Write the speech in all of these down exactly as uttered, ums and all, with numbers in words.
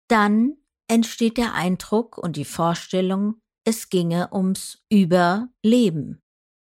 Dann entsteht der Eindruck und die Vorstellung, es ginge ums Überleben.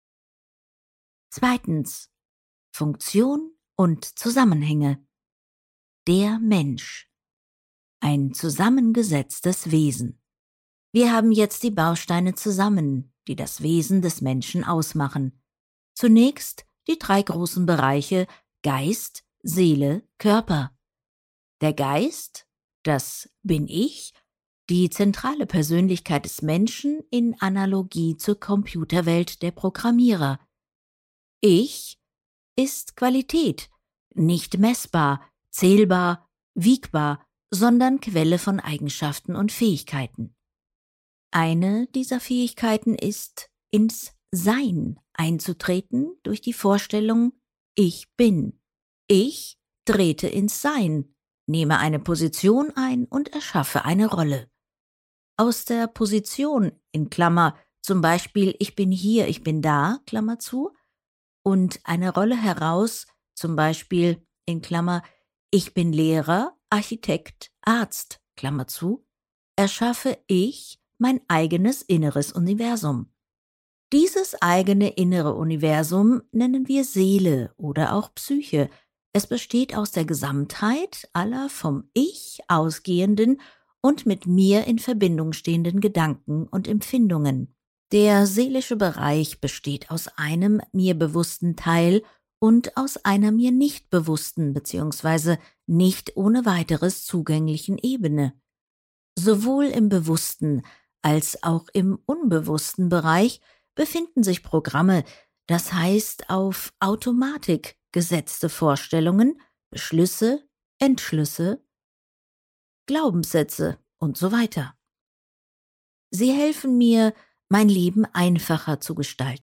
Zweitens. Funktion und Zusammenhänge. Der Mensch. Ein zusammengesetztes Wesen. Wir haben jetzt die Bausteine zusammen, die das Wesen des Menschen ausmachen. Zunächst die drei großen Bereiche Geist, Seele, Körper. Der Geist, das bin ich, die zentrale Persönlichkeit des Menschen in Analogie zur Computerwelt der Programmierer. Ich ist Qualität, nicht messbar, zählbar, wiegbar, sondern Quelle von Eigenschaften und Fähigkeiten. Eine dieser Fähigkeiten ist, ins Sein einzutreten durch die Vorstellung Ich bin. Ich trete ins Sein, nehme eine Position ein und erschaffe eine Rolle. Aus der Position, in Klammer, zum Beispiel Ich bin hier, ich bin da, Klammer zu, und eine Rolle heraus, zum Beispiel, in Klammer, Ich bin Lehrer, Architekt, Arzt, Klammer zu, erschaffe ich mein eigenes inneres Universum. Dieses eigene innere Universum nennen wir Seele oder auch Psyche. Es besteht aus der Gesamtheit aller vom Ich ausgehenden und mit mir in Verbindung stehenden Gedanken und Empfindungen. Der seelische Bereich besteht aus einem mir bewussten Teil und aus einer mir nicht bewussten bzw. nicht ohne weiteres zugänglichen Ebene. Sowohl im bewussten als auch im unbewussten Bereich befinden sich Programme, das heißt auf Automatik gesetzte Vorstellungen, Beschlüsse, Entschlüsse, Glaubenssätze und so weiter. Sie helfen mir, mein Leben einfacher zu gestalten.